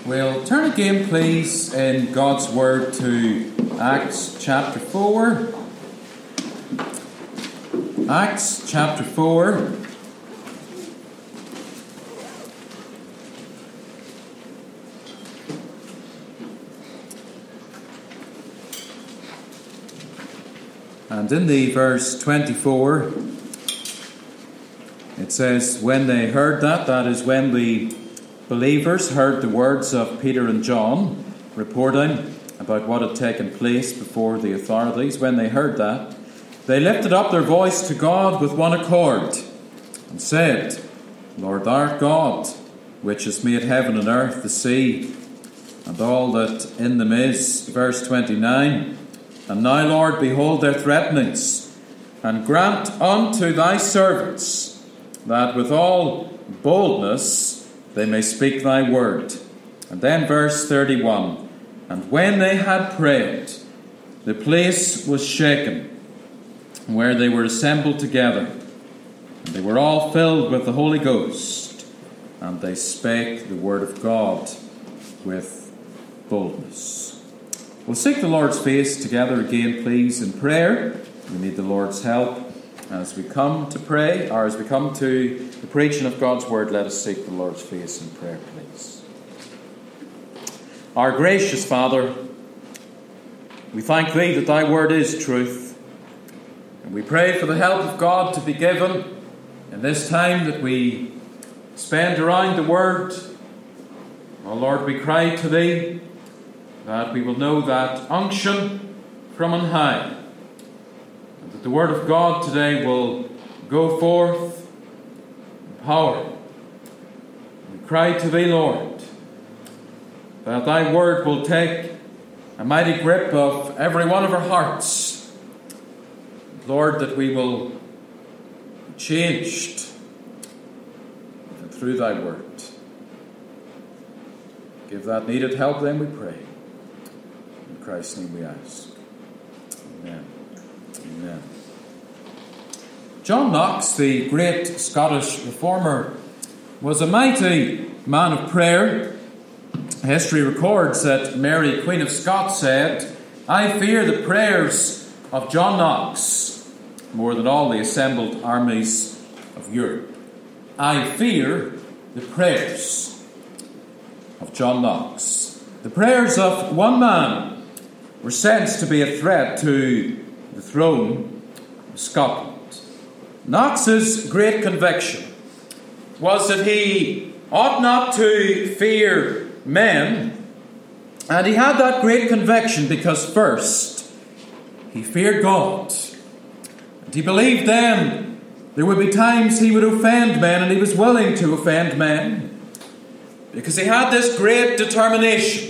We'll turn again, please, in God's Word to Acts chapter 4. Acts chapter 4. And in the verse 24, it says, when they heard that is when the believers heard the words of Peter and John reporting about what had taken place before the authorities. When they heard that, they lifted up their voice to God with one accord and said, Lord, thou art God, which hast made heaven and earth, the sea, and all that in them is. Verse 29, and now, Lord, behold their threatenings, and grant unto thy servants that with all boldness they may speak thy word. And then verse 31, and when they had prayed, the place was shaken, where they were assembled together, and they were all filled with the Holy Ghost, and they spake the word of God with boldness. We'll seek the Lord's face together again, please, in prayer. We need the Lord's help as we come to pray, or as we come to the preaching of God's word. Let us seek the Lord's face in prayer, please. Our gracious Father, we thank thee that thy word is truth, and we pray for the help of God to be given in this time that we spend around the word. Oh Lord, we cry to thee that we will know that unction from on high, and that the word of God today will go forth in power. We cry to thee, Lord, that thy word will take a mighty grip of every one of our hearts. Lord, that we will be changed through thy word. Give that needed help, then, we pray. In Christ's name we ask. Amen. Amen. John Knox, the great Scottish reformer, was a mighty man of prayer. History records that Mary, Queen of Scots, said, I fear the prayers of John Knox more than all the assembled armies of Europe. I fear the prayers of John Knox. The prayers of one man were sensed to be a threat to the throne of Scotland. Knox's great conviction was that he ought not to fear men, and he had that great conviction because first he feared God, and he believed then there would be times he would offend men, and he was willing to offend men because he had this great determination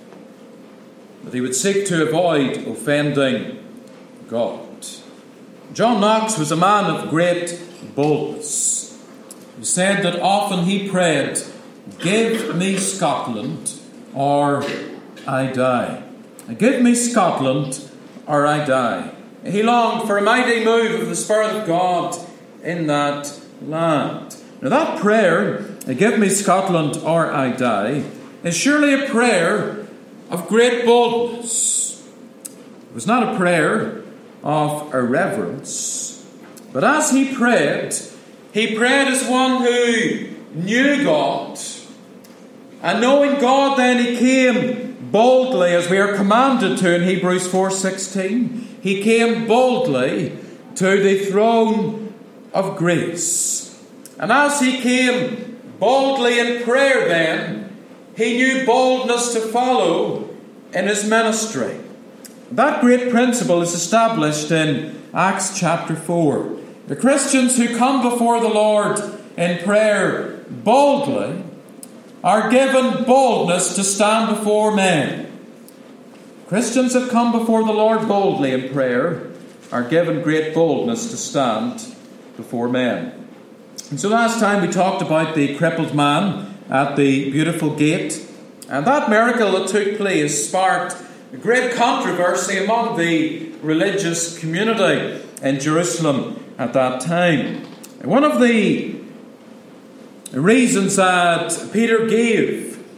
that he would seek to avoid offending God. John Knox was a man of great boldness. He said that often he prayed, give me Scotland or I die. Give me Scotland or I die. He longed for a mighty move of the Spirit of God in that land. Now that prayer, give me Scotland or I die, is surely a prayer of great boldness. It was not a prayer of irreverence, but as he prayed as one who knew God, and knowing God, then he came boldly, as we are commanded to in Hebrews 4:16. He came boldly to the throne of grace, and as he came boldly in prayer, then he knew boldness to follow in his ministry. That great principle is established in Acts chapter 4. The Christians who come before the Lord in prayer boldly are given boldness to stand before men. Christians that come before the Lord boldly in prayer are given great boldness to stand before men. And so last time we talked about the crippled man at the beautiful gate, and that miracle that took place sparked a great controversy among the religious community in Jerusalem at that time. And one of the reasons that Peter gave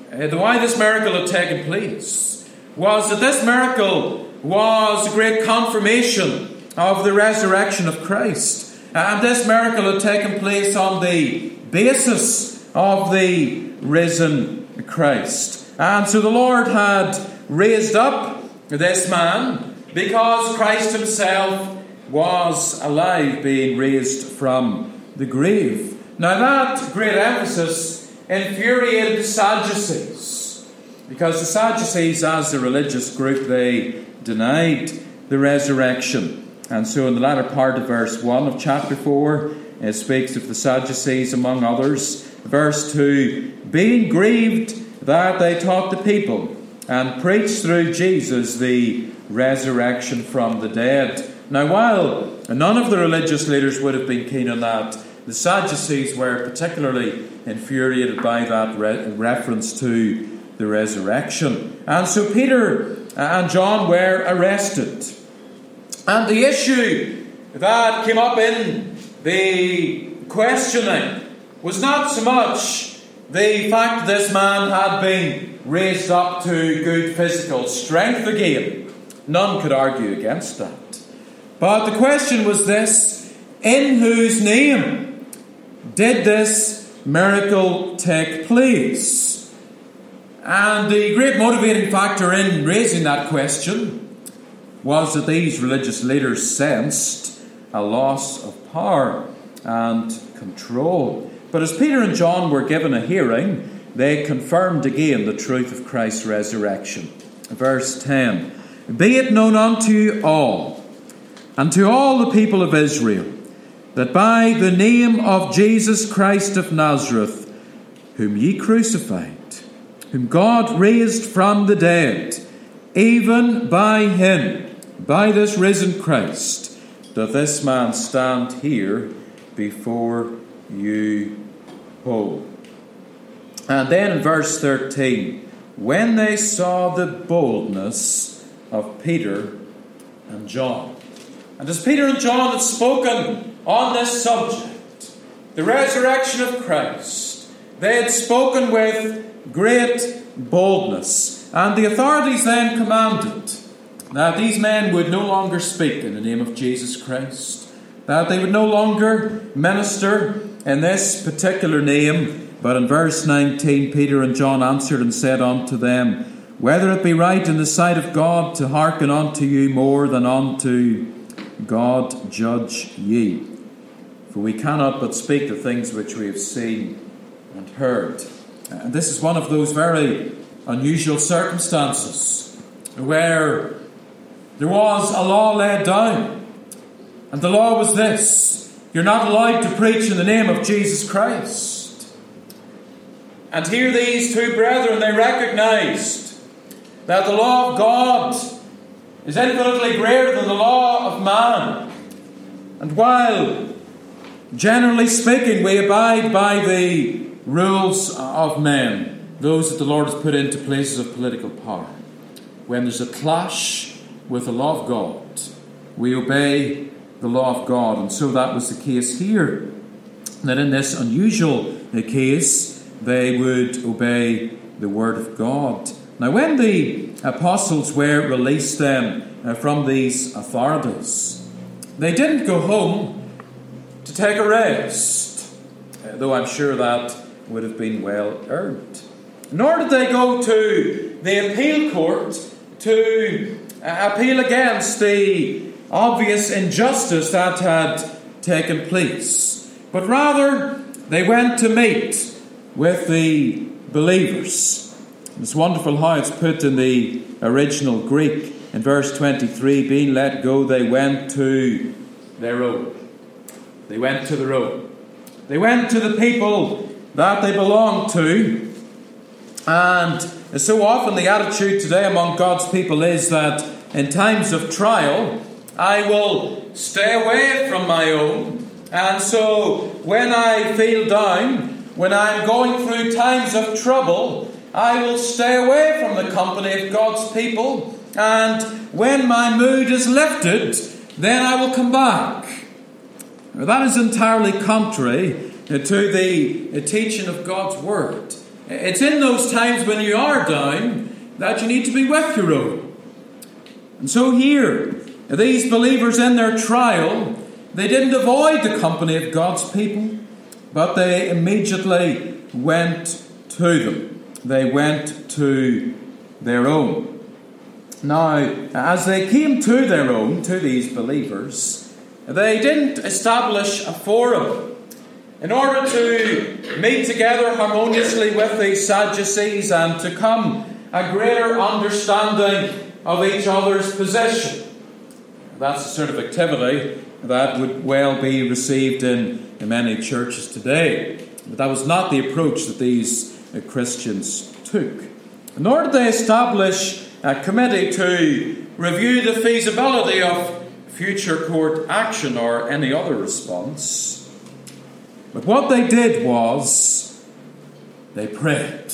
why this miracle had taken place was that this miracle was a great confirmation of the resurrection of Christ. And this miracle had taken place on the basis of the risen Christ. And so the Lord had raised up this man because Christ himself was alive, being raised from the grave. Now that great emphasis infuriated the Sadducees, because the Sadducees, as a religious group, they denied the resurrection. And so in the latter part of verse 1 of chapter 4, it speaks of the Sadducees among others. Verse 2, being grieved that they taught the people and preached through Jesus the resurrection from the dead. Now, while none of the religious leaders would have been keen on that, the Sadducees were particularly infuriated by that reference to the resurrection. And so Peter and John were arrested. And the issue that came up in the questioning was not so much the fact that this man had been raised up to good physical strength again. None could argue against that. But the question was this: in whose name did this miracle take place? And the great motivating factor in raising that question was that these religious leaders sensed a loss of power and control. But as Peter and John were given a hearing, they confirmed again the truth of Christ's resurrection. Verse 10, be it known unto you all, and to all the people of Israel, that by the name of Jesus Christ of Nazareth, whom ye crucified, whom God raised from the dead, even by him, by this risen Christ, doth this man stand here before you whole. And then in verse 13, when they saw the boldness of Peter and John. And as Peter and John had spoken on this subject, the resurrection of Christ, they had spoken with great boldness. And the authorities then commanded that these men would no longer speak in the name of Jesus Christ, that they would no longer minister in this particular name. But in verse 19, Peter and John answered and said unto them, whether it be right in the sight of God to hearken unto you more than unto God, judge ye. For we cannot but speak the things which we have seen and heard. And this is one of those very unusual circumstances where there was a law laid down. And the law was this: you're not allowed to preach in the name of Jesus Christ. And here these two brethren, they recognized that the law of God is infinitely greater than the law of man. And while, generally speaking, we abide by the rules of men, those that the Lord has put into places of political power, when there's a clash with the law of God, we obey the law of God. And so that was the case here, that in this unusual case, they would obey the word of God. Now, when the apostles were released then from these authorities, they didn't go home to take a rest, though I'm sure that would have been well earned. Nor did they go to the appeal court to appeal against the obvious injustice that had taken place, but rather they went to meet with the believers. It's wonderful how it's put in the original Greek in verse 23. Being let go, they went to their own. They went to their own. They went to the people that they belonged to. And so often the attitude today among God's people is that in times of trial, I will stay away from my own. And so when I feel down, when I'm going through times of trouble, I will stay away from the company of God's people. And when my mood is lifted, then I will come back. Now, that is entirely contrary to the teaching of God's Word. It's in those times when you are down that you need to be with your own. And so here, these believers in their trial, they didn't avoid the company of God's people, but they immediately went to them. They went to their own. Now, as they came to their own, to these believers, they didn't establish a forum in order to meet together harmoniously with these Sadducees and to come a greater understanding of each other's position. That's the sort of activity that would well be received in many churches today. But that was not the approach that these Christians took. Nor did they establish a committee to review the feasibility of future court action or any other response. But what they did was they prayed.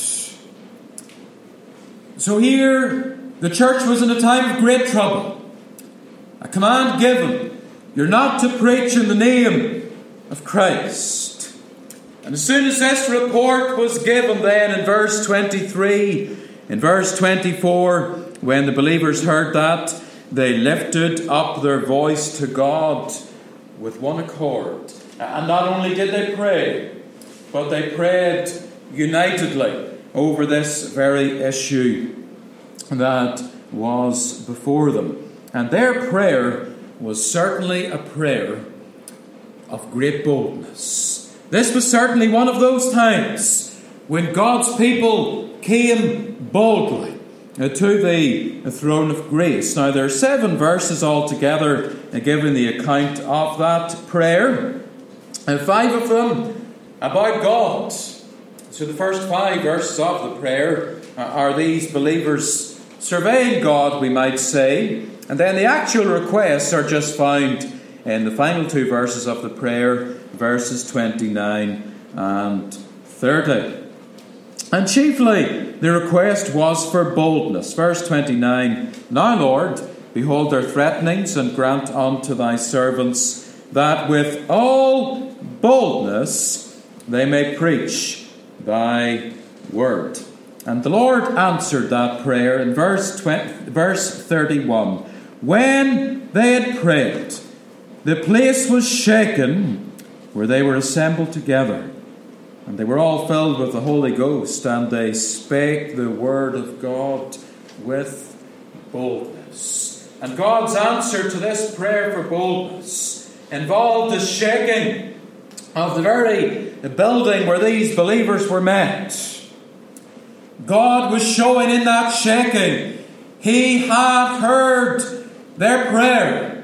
So here the church was in a time of great trouble. A command given: you're not to preach in the name of Christ. And as soon as this report was given then in verse 23, in verse 24, when the believers heard that, they lifted up their voice to God with one accord. And not only did they pray, but they prayed unitedly over this very issue that was before them. And their prayer was certainly a prayer of great boldness. This was certainly one of those times when God's people came boldly to the throne of grace. Now, there are 7 verses altogether giving the account of that prayer, and 5 of them about God. So the first 5 verses of the prayer are these believers surveying God, we might say, and then the actual requests are just found in the final 2 verses of the prayer, verses 29 and 30. And chiefly, the request was for boldness. Verse 29, "Now, Lord, behold their threatenings, and grant unto thy servants that with all boldness they may preach thy word." And the Lord answered that prayer in verse 31. "When they had prayed, the place was shaken where they were assembled together. And they were all filled with the Holy Ghost, and they spake the word of God with boldness." And God's answer to this prayer for boldness involved the shaking of the very building where these believers were met. God was showing in that shaking He had heard their prayer.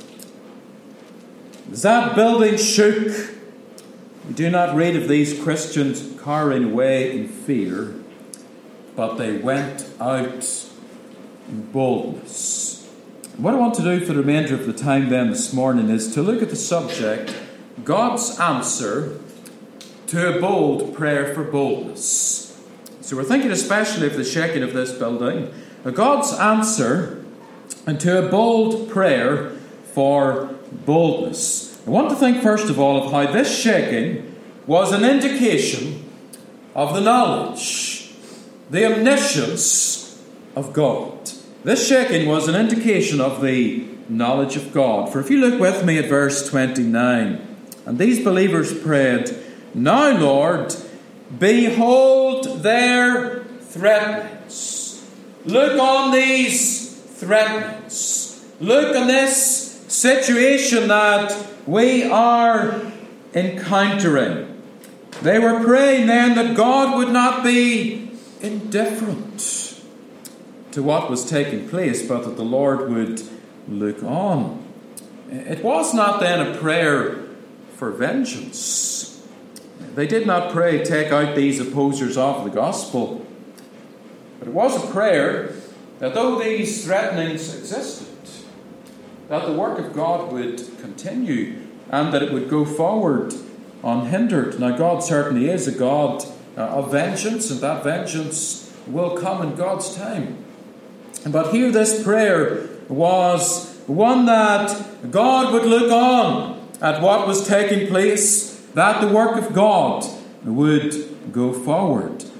As that building shook, we do not read of these Christians cowering away in fear, but they went out in boldness. What I want to do for the remainder of the time then this morning is to look at the subject, God's answer to a bold prayer for boldness. So we're thinking especially of the shaking of this building, God's answer to a bold prayer for boldness. I want to think first of all of how this shaking was an indication of the knowledge, the omniscience of God. This shaking was an indication of the knowledge of God. For if you look with me at verse 29, and these believers prayed, "Now, Lord, behold their threatenings." Look on these threatenings. Look on this situation that we are encountering. They were praying then that God would not be indifferent to what was taking place, but that the Lord would look on. It was not then a prayer for vengeance. They did not pray, "Take out these opposers of the gospel." But it was a prayer that though these threatenings existed, that the work of God would continue and that it would go forward unhindered. Now, God certainly is a God of vengeance, and that vengeance will come in God's time. But here this prayer was one that God would look on at what was taking place, that the work of God would go forward.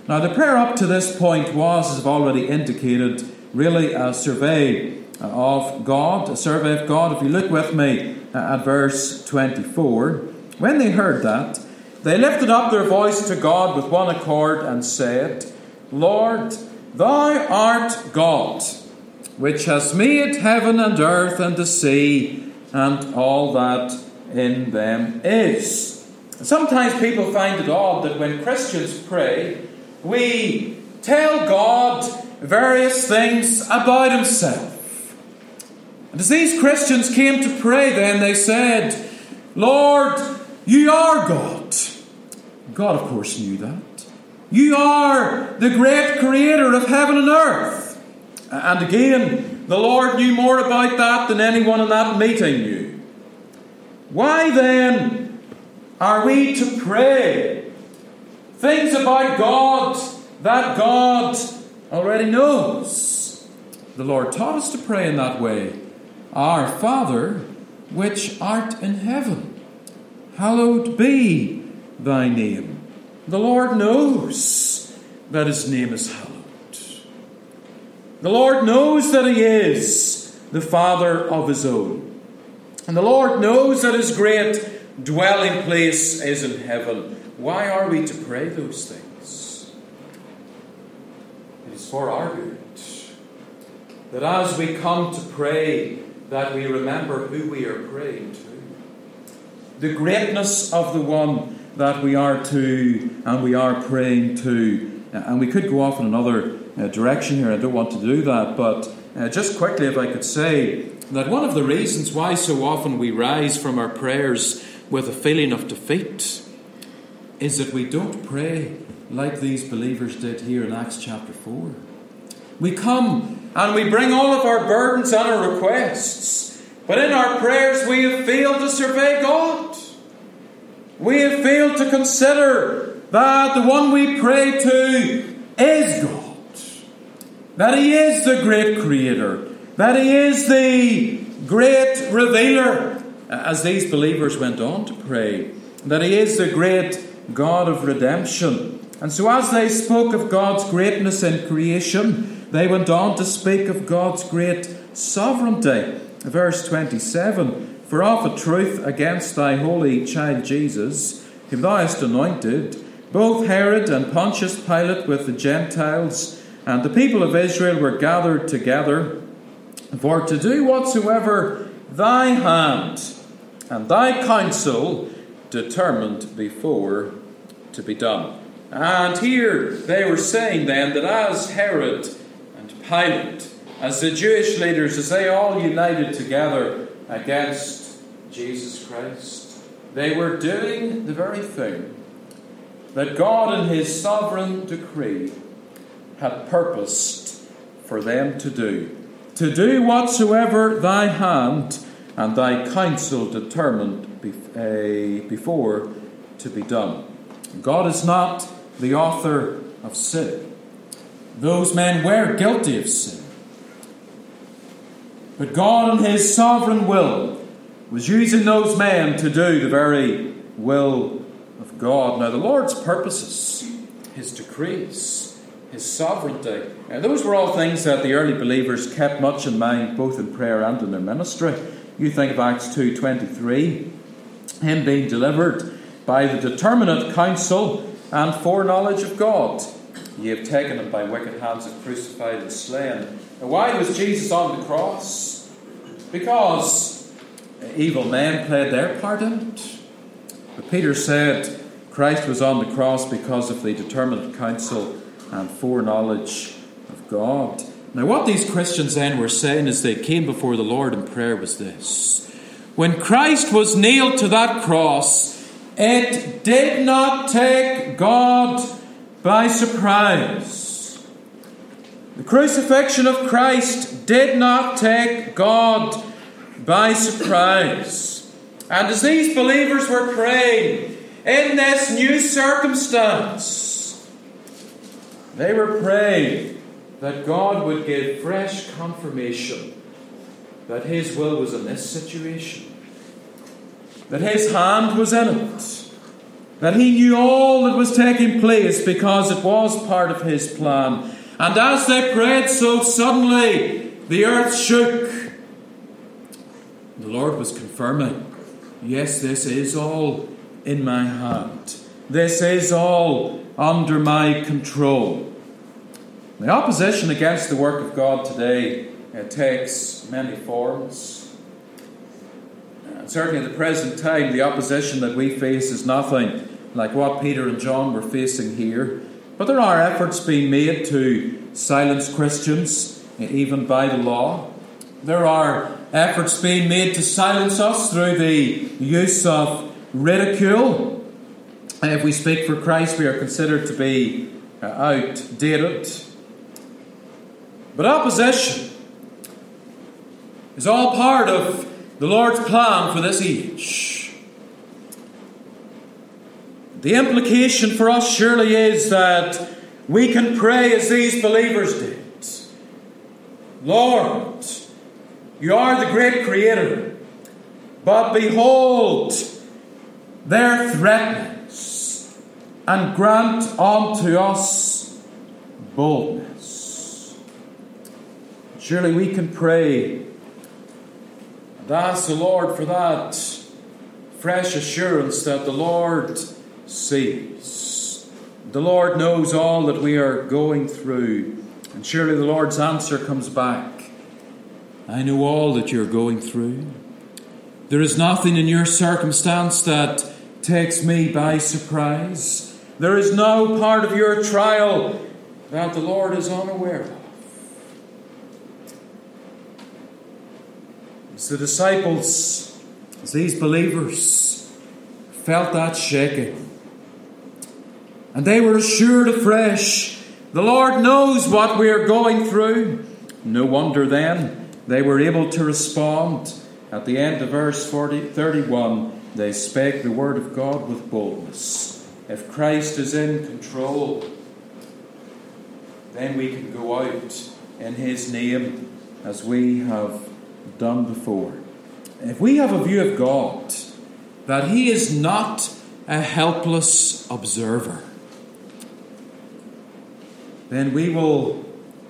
Now, the prayer up to this point was, as I've already indicated, really a survey of God, a survey of God. If you look with me at verse 24, when they heard that, they lifted up their voice to God with one accord and said, Lord, Thou art God, which hast made heaven and earth and the sea and all that in them is. Sometimes people find it odd that when Christians pray, we tell God various things about Himself. And as these Christians came to pray then, they said, Lord, You are God. God, of course, knew that. You are the great creator of heaven and earth. And again, the Lord knew more about that than anyone in that meeting knew. Why then are we to pray things about God that God already knows? The Lord taught us to pray in that way. Our Father, which art in heaven, hallowed be Thy name. The Lord knows that His name is hallowed. The Lord knows that He is the Father of His own. And the Lord knows that His great dwelling place is in heaven. Why are we to pray those things? It is for our good. That as we come to pray, that we remember who we are praying to. The greatness of the one that we are to and we are praying to. And we could go off in another direction here. I don't want to do that. But just quickly, if I could say that one of the reasons why so often we rise from our prayers with a feeling of defeat is that we don't pray like these believers did here in Acts chapter 4. We come and we bring all of our burdens and our requests. But in our prayers we have failed to survey God. We have failed to consider that the one we pray to is God. That He is the great Creator. That He is the great Revealer. As these believers went on to pray. That He is the great God of redemption. And so as they spoke of God's greatness in creation, they went on to speak of God's great sovereignty. Verse 27. For of a truth against Thy holy child Jesus, whom Thou hast anointed, both Herod and Pontius Pilate with the Gentiles and the people of Israel were gathered together for to do whatsoever Thy hand and Thy counsel determined before to be done. And here they were saying then that as Herod and Pilate, as the Jewish leaders, as they all united together against Jesus Christ, they were doing the very thing that God in His sovereign decree had purposed for them to do whatsoever Thy hand and Thy counsel determined before to be done. God is not the author of sin. Those men were guilty of sin. But God in His sovereign will was using those men to do the very will of God. Now the Lord's purposes, His decrees, His sovereignty, and those were all things that the early believers kept much in mind, both in prayer and in their ministry. You think of Acts 2:23, Him being delivered by the determinate counsel and foreknowledge of God. Ye have taken Him by wicked hands and crucified and slain. Now why was Jesus on the cross? Because evil men played their part in it. But Peter said Christ was on the cross because of the determinate counsel and foreknowledge of God. Now what these Christians then were saying as they came before the Lord in prayer was this. When Christ was nailed to that cross, it did not take God by surprise. The crucifixion of Christ did not take God by surprise. And as these believers were praying in this new circumstance, they were praying that God would give fresh confirmation that His will was in this situation, that His hand was in it, that he knew all that was taking place because it was part of his plan. And as they prayed, so suddenly the earth shook. The Lord was confirming, yes, this is all in my hand. This is all under my control. The opposition against the work of God today takes many forms. Certainly at the present time, the opposition that we face is nothing like what Peter and John were facing here. But there are efforts being made to silence Christians, even by the law. There are efforts being made to silence us through the use of ridicule. If we speak for Christ, we are considered to be outdated. But opposition is all part of the Lord's plan for this age. The implication for us surely is that we can pray as these believers did. Lord, you are the great Creator, but behold their threatenings, and grant unto us boldness. Surely we can pray and ask the Lord for that fresh assurance that the Lord sees. The Lord knows all that we are going through. And surely the Lord's answer comes back. I know all that you're going through. There is nothing in your circumstance that takes me by surprise. There is no part of your trial that the Lord is unaware of. As the disciples, as these believers felt that shaking, and they were assured afresh, the Lord knows what we are going through. No wonder then they were able to respond. At the end of verse 31, they spake the word of God with boldness. If Christ is in control, then we can go out in his name as we have done before. If we have a view of God, that he is not a helpless observer, then we will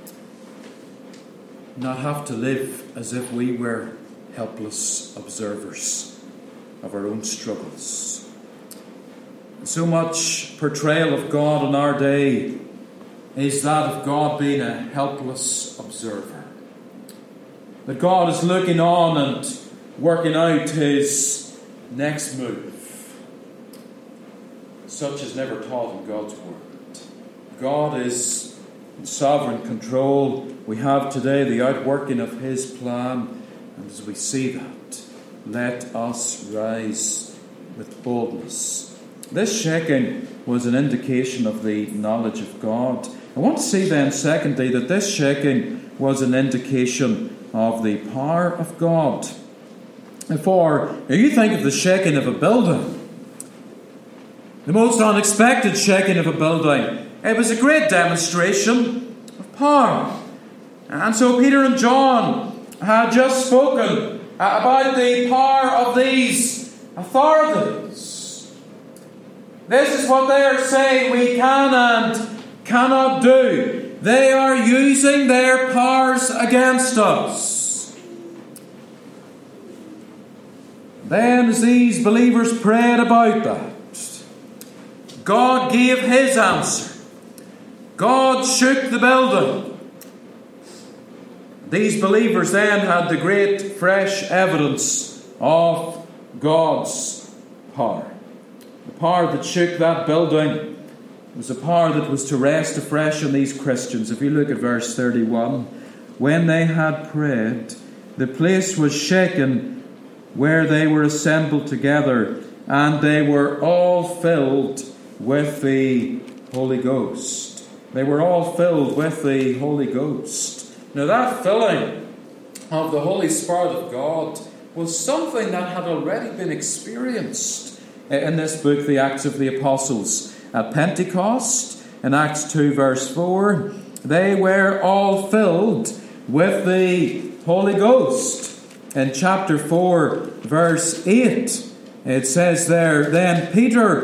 not have to live as if we were helpless observers of our own struggles. So much portrayal of God in our day is that of God being a helpless observer. That God is looking on and working out his next move. Such is never taught in God's word. God is in sovereign control. We have today the outworking of his plan. And as we see that, let us rise with boldness. This shaking was an indication of the knowledge of God. I want to see then, secondly, that this shaking was an indication of the power of God. For you think of the shaking of a building, the most unexpected shaking of a building. It was a great demonstration of power. And so Peter and John had just spoken about the power of these authorities. This is what they are saying we can and cannot do. They are using their powers against us. Then as these believers prayed about that, God gave his answer. God shook the building. These believers then had the great fresh evidence of God's power. The power that shook that building was a power that was to rest afresh on these Christians. If you look at verse 31, when they had prayed, the place was shaken where they were assembled together, and they were all filled with the Holy Ghost. They were all filled with the Holy Ghost. Now that filling of the Holy Spirit of God was something that had already been experienced in this book, the Acts of the Apostles. At Pentecost, in Acts 2 verse 4, they were all filled with the Holy Ghost. In chapter 4 verse 8, it says there, then Peter,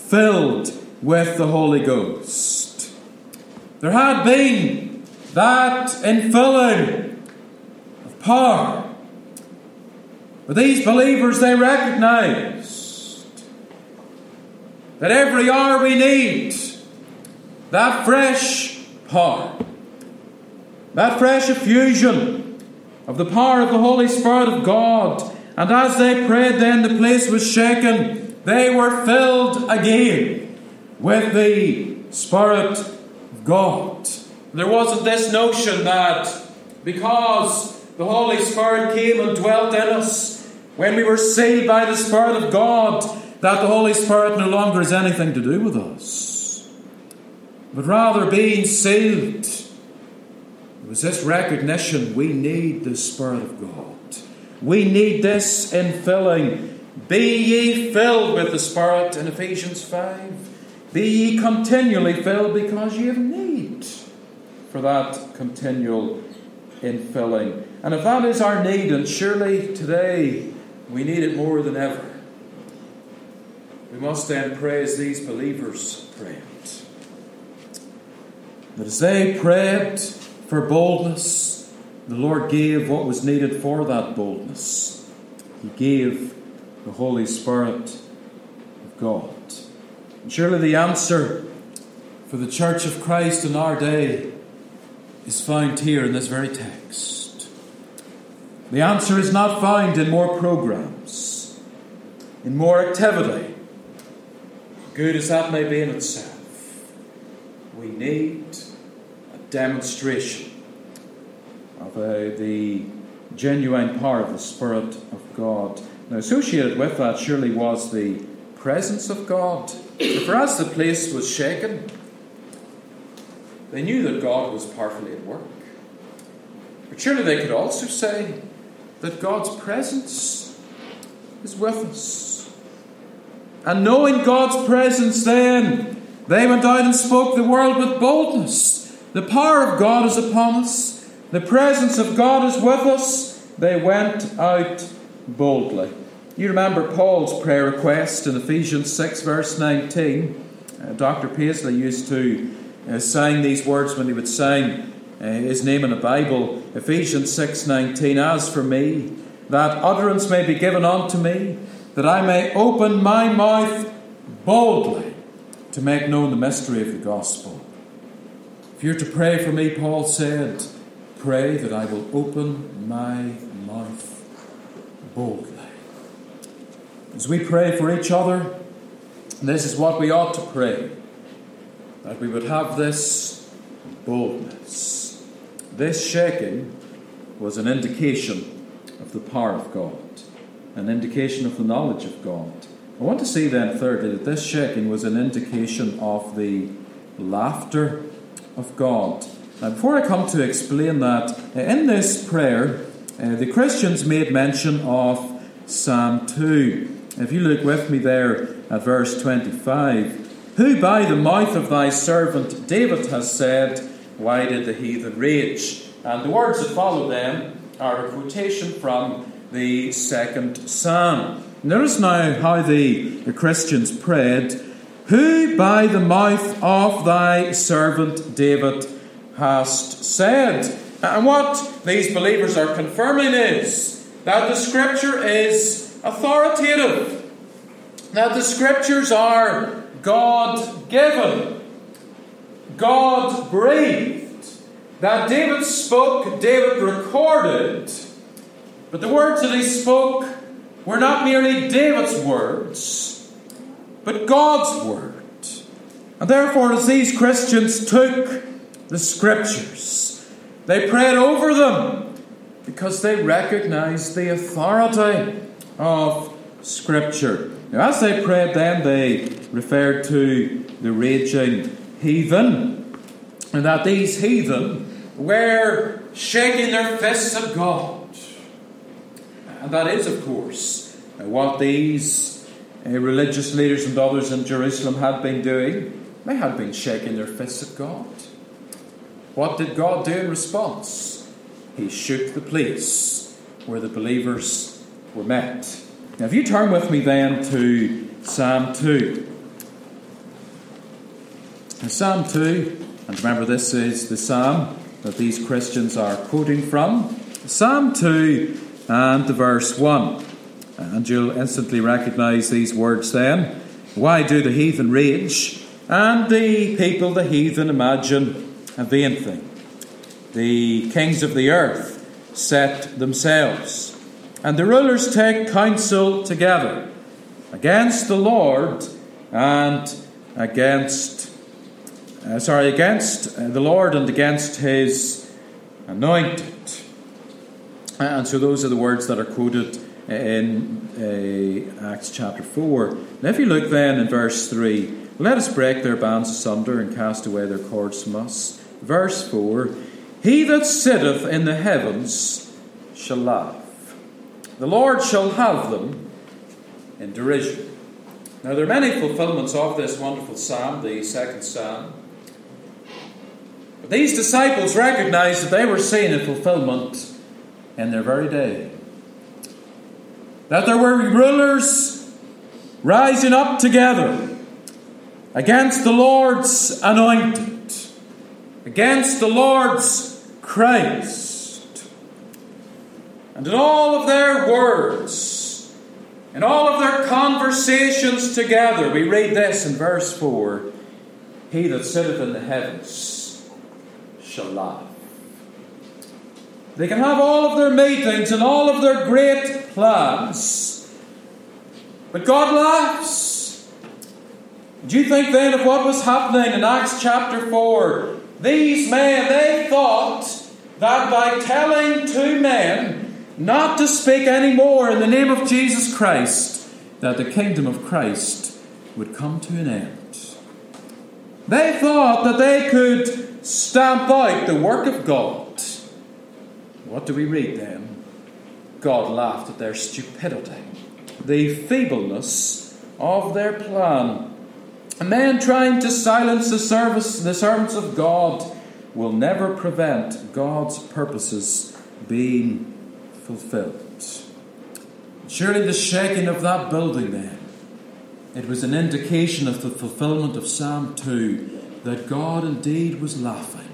filled with the Holy Ghost. There had been that infilling of power. But these believers, they recognized that every hour we need that fresh power, that fresh effusion of the power of the Holy Spirit of God. And as they prayed then, the place was shaken. They were filled again with the Spirit of God. There wasn't this notion that because the Holy Spirit came and dwelt in us when we were sealed by the Spirit of God, that the Holy Spirit no longer has anything to do with us. But rather, being sealed, it was this recognition: we need the Spirit of God. We need this infilling. Be ye filled with the Spirit in Ephesians 5. Be ye continually filled, because ye have need for that continual infilling. And if that is our need, and surely today we need it more than ever, we must then pray as these believers prayed. That as they prayed for boldness, the Lord gave what was needed for that boldness. He gave the Holy Spirit of God. And surely the answer for the Church of Christ in our day is found here in this very text. The answer is not found in more programs, in more activity, good as that may be in itself. We need a demonstration of the genuine power of the Spirit of God. Now, associated with that surely was the presence of God. For as the place was shaken, they knew that God was powerfully at work. But surely they could also say that God's presence is with us. And knowing God's presence then, they went out and spoke the word with boldness. The power of God is upon us. The presence of God is with us. They went out boldly. You remember Paul's prayer request in Ephesians 6 verse 19. Dr. Paisley used to sign these words when he would sign his name in a Bible. Ephesians 6:19. As for me, that utterance may be given unto me, that I may open my mouth boldly to make known the mystery of the gospel. If you're to pray for me, Paul said, pray that I will open my mouth boldly. As we pray for each other, this is what we ought to pray, that we would have this boldness. This shaking was an indication of the power of God, an indication of the knowledge of God. I want to see then, thirdly, that this shaking was an indication of the laughter of God. Now, before I come to explain that, in this prayer, the Christians made mention of Psalm 2. If you look with me there at verse 25, who by the mouth of thy servant David has said, why did the heathen rage? And the words that follow them are a quotation from the second Psalm. Notice now how the Christians prayed, who by the mouth of thy servant David hast said. And what these believers are confirming is that the Scripture is authoritative. That the Scriptures are God-given, God-breathed. That David spoke, David recorded, but the words that he spoke were not merely David's words, but God's word. And therefore, as these Christians took the Scriptures, they prayed over them because they recognized the authority of Scripture. Now, as they prayed then, they referred to the raging heathen, and that these heathen were shaking their fists at God. And that is, of course, what these religious leaders and others in Jerusalem had been doing. They had been shaking their fists at God. What did God do in response? He shook the place where the believers were met. Now, if you turn with me then to Psalm 2. Psalm 2, and remember this is the psalm that these Christians are quoting from. Psalm 2 and the verse 1. And you'll instantly recognise these words then. Why do the heathen rage, and the people, the heathen, imagine a vain thing? The kings of the earth set themselves, and the rulers take counsel together against the Lord and against the Lord and against his anointed. And so those are the words that are quoted in Acts chapter 4. Now if you look then in verse 3, let us break their bands asunder and cast away their cords from us. Verse 4, he that sitteth in the heavens shall laugh. The Lord shall have them in derision. Now there are many fulfillments of this wonderful psalm, the second psalm. But these disciples recognized that they were seeing a fulfillment in their very day. That there were rulers rising up together against the Lord's anointed, against the Lord's Christ. And in all of their words, in all of their conversations together, we read this in verse 4, he that sitteth in the heavens shall laugh. They can have all of their meetings and all of their great plans, but God laughs. Do you think then of what was happening in Acts chapter 4? These men, they thought that by telling two men not to speak any more in the name of Jesus Christ, that the kingdom of Christ would come to an end. They thought that they could stamp out the work of God. What do we read then? God laughed at their stupidity, the feebleness of their plan. And men trying to silence the servants of God will never prevent God's purposes being fulfilled. Surely the shaking of that building then, it was an indication of the fulfillment of Psalm 2, that God indeed was laughing.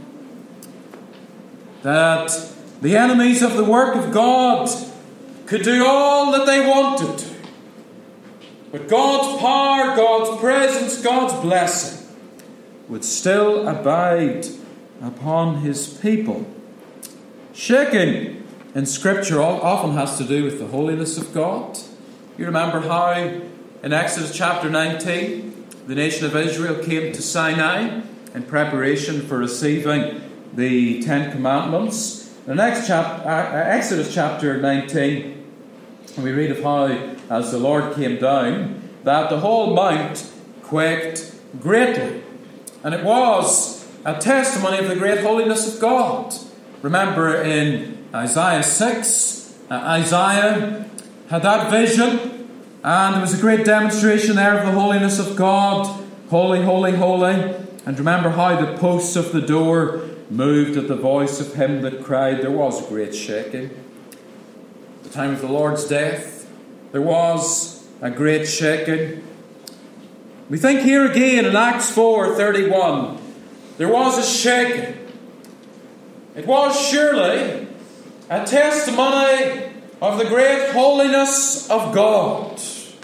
That the enemies of the work of God could do all that they wanted to. But God's power, God's presence, God's blessing would still abide upon his people. Shaking in Scripture often has to do with the holiness of God. You remember how in Exodus chapter 19, the nation of Israel came to Sinai in preparation for receiving the Ten Commandments. The next Exodus chapter 19, we read of how, as the Lord came down, that the whole mount quaked greatly. And it was a testimony of the great holiness of God. Remember in Isaiah 6, Isaiah had that vision, and there was a great demonstration there of the holiness of God. Holy, holy, holy. And remember how the posts of the door moved at the voice of him that cried. There was a great shaking. At the time of the Lord's death, there was a great shaking. We think here again in Acts 4:31, there was a shaking. It was surely a testimony of the great holiness of God.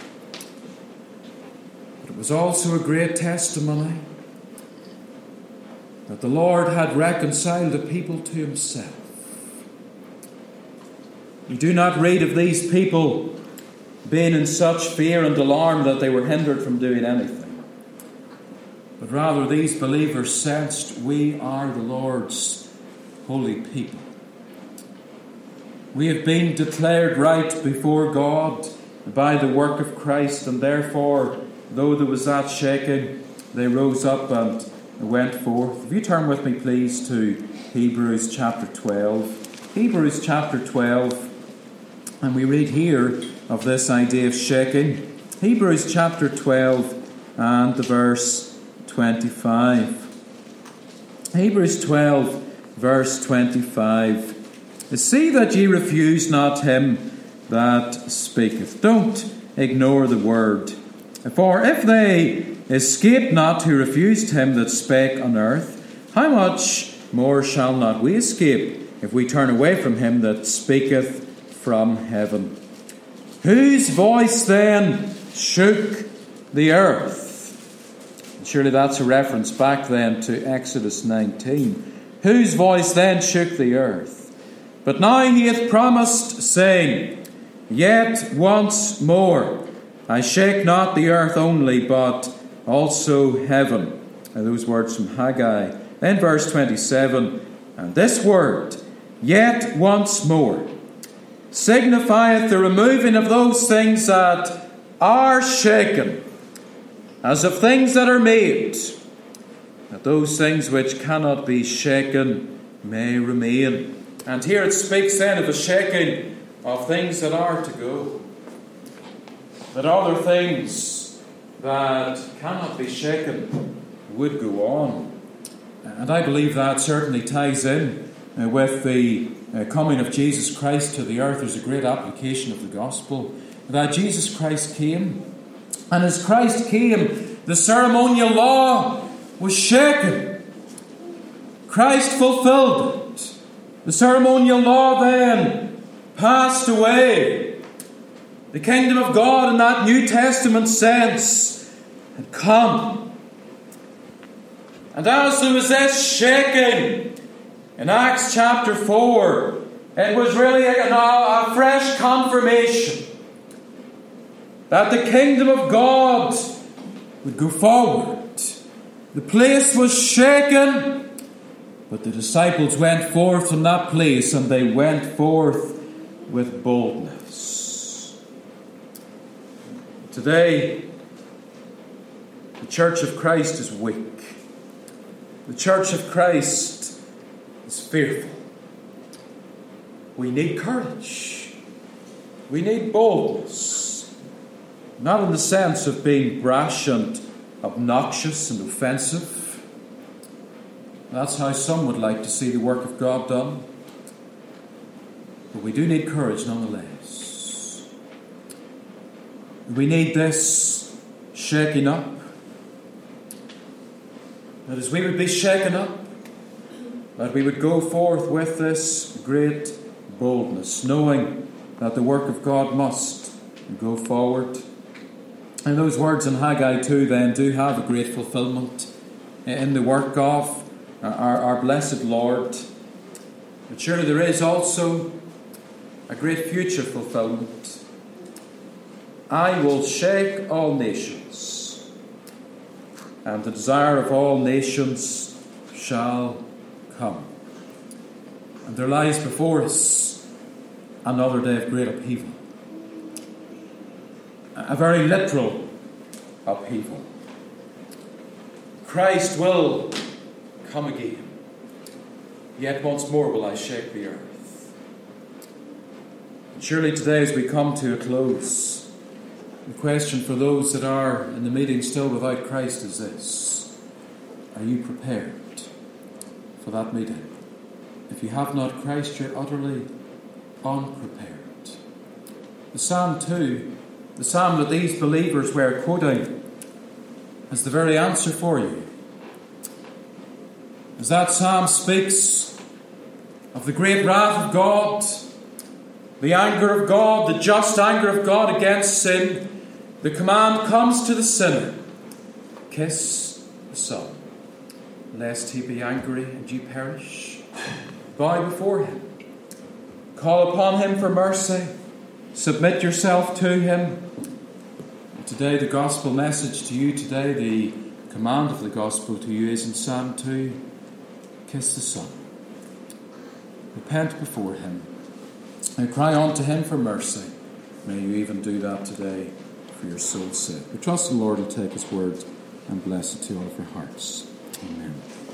But it was also a great testimony that the Lord had reconciled the people to himself. We do not read of these people being in such fear and alarm that they were hindered from doing anything. But rather these believers sensed, we are the Lord's holy people. We have been declared right before God by the work of Christ, and therefore, though there was that shaking, they rose up and went forth. If you turn with me, please, to Hebrews chapter 12. Hebrews chapter 12, and we read here of this idea of shaking. Hebrews chapter 12 and the verse 25. Hebrews 12, verse 25. See that ye refuse not him that speaketh. Don't ignore the word. For if they escaped not who refused him that spake on earth, how much more shall not we escape if we turn away from him that speaketh from heaven? Whose voice then shook the earth? Surely that's a reference back then to Exodus 19. Whose voice then shook the earth? But now he hath promised, saying, Yet once more I shake not the earth only, but also heaven. Now those words from Haggai. Then verse 27, and this word, yet once more, signifieth the removing of those things that are shaken, as of things that are made, that those things which cannot be shaken may remain. And here it speaks then of the shaking of things that are to go, that other things that cannot be shaken would go on. And I believe that certainly ties in with the coming of Jesus Christ to the earth. There's a great application of the gospel, that Jesus Christ came, and as Christ came, the ceremonial law was shaken. Christ fulfilled it. The ceremonial law then passed away. The kingdom of God in that New Testament sense had come. And as there was this shaking in Acts chapter 4, it was really a fresh confirmation that the kingdom of God would go forward. The place was shaken, but the disciples went forth from that place, and they went forth with boldness. Today, the Church of Christ is weak. The Church of Christ is fearful. We need courage. We need boldness. Not in the sense of being brash and obnoxious and offensive. That's how some would like to see the work of God done. But we do need courage nonetheless. We need this shaking up. That as we would be shaken up, that we would go forth with this great boldness, knowing that the work of God must go forward. And those words in Haggai 2 then do have a great fulfillment in the work of our blessed Lord. But surely there is also a great future fulfillment. I will shake all nations, and the desire of all nations shall come. And there lies before us another day of great upheaval. A very literal upheaval. Christ will come again. Yet once more will I shake the earth. And surely today, as we come to a close, the question for those that are in the meeting still without Christ is this: are you prepared for that meeting? If you have not Christ, you're utterly unprepared. The Psalm 2, the psalm that these believers were quoting, is the very answer for you. As that psalm speaks of the great wrath of God, the anger of God, the just anger of God against sin, the command comes to the sinner: kiss the Son, lest he be angry and you perish. Bow before him. Call upon him for mercy. Submit yourself to him. And today, the gospel message to you today, the command of the gospel to you is in Psalm 2: kiss the Son. Repent before him. And cry unto him for mercy. May you even do that today for your soul's sake. We trust the Lord will take his word and bless it to all of our hearts. Amen.